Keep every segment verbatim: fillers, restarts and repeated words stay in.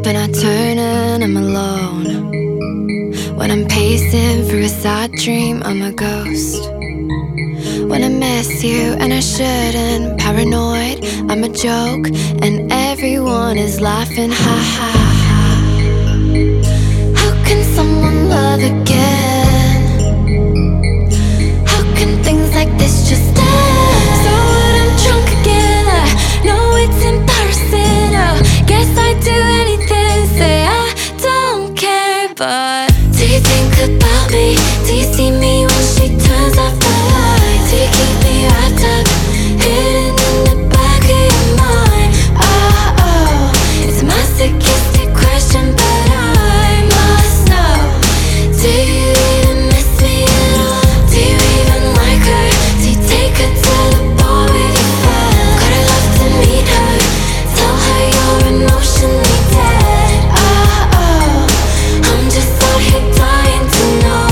and I turn and I'm alone. When I'm pacing through a sad dream, I'm a ghost. When I miss you and I shouldn't, paranoid, I'm a joke, and everyone is laughing, ha ha ha. How can someone love again? How can things like this just end? So when I'm drunk again, I know it's embarrassing. Oh, guess I'd do anything, say I don't care. But do you think about me? Do you see me when she turns off the light? Do you keep me wrapped up, hidden in the back of your mind? Oh, oh, it's a masochistic question, but I must know. Do you even miss me at all? Do you even like her? Do you take her to the bar with your friends? Gotta love to meet her, tell her you're emotionally dead. Oh, oh, I'm just out here dying to know.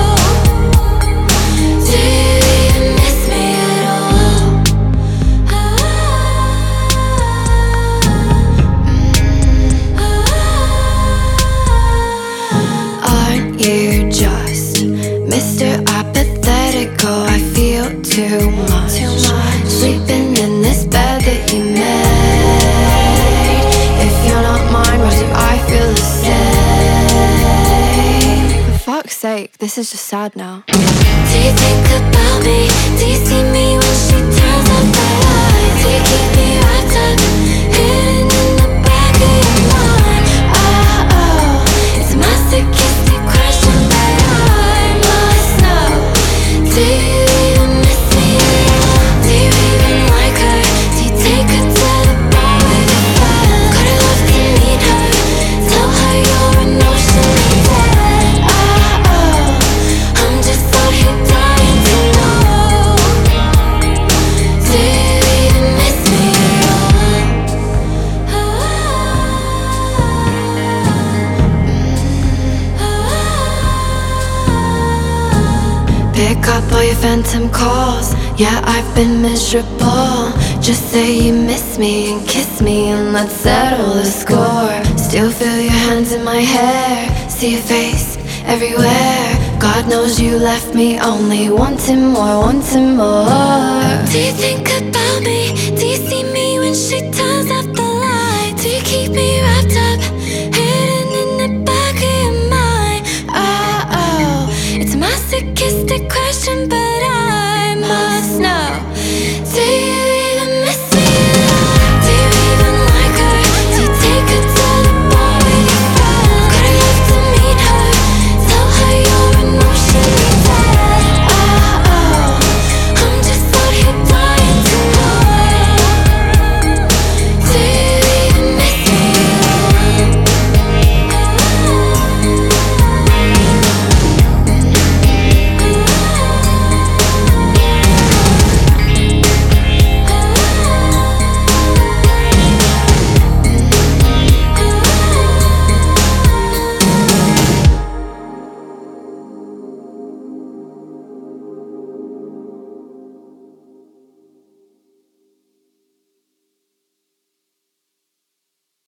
Do you even miss me at all? Aren't you just Mister Apathetical? I feel too much, sleeping in this bed that you made. If you're not mine, what do I feel the same? For fuck's sake, this is just sad now. Do you think about me? Do you see me when she turns off the lights? Do you keep me wrapped up, hidden in the back of your mind? Oh, oh, it's a masochistic question, but I must know. Do you even miss me at all? Do you even like her? Do you take her to the bar with your friends? Gotta love to meet her, tell her you're emotionally dead. Oh, oh, I'm just out here dying to know. Do you even miss me at all? Pick up all your phantom calls. Yeah, I've been miserable. Just say you miss me and kiss me and let's settle the score. Still feel your hands in my hair, see your face everywhere. God knows you left me only wanting more, wanting more. Do you think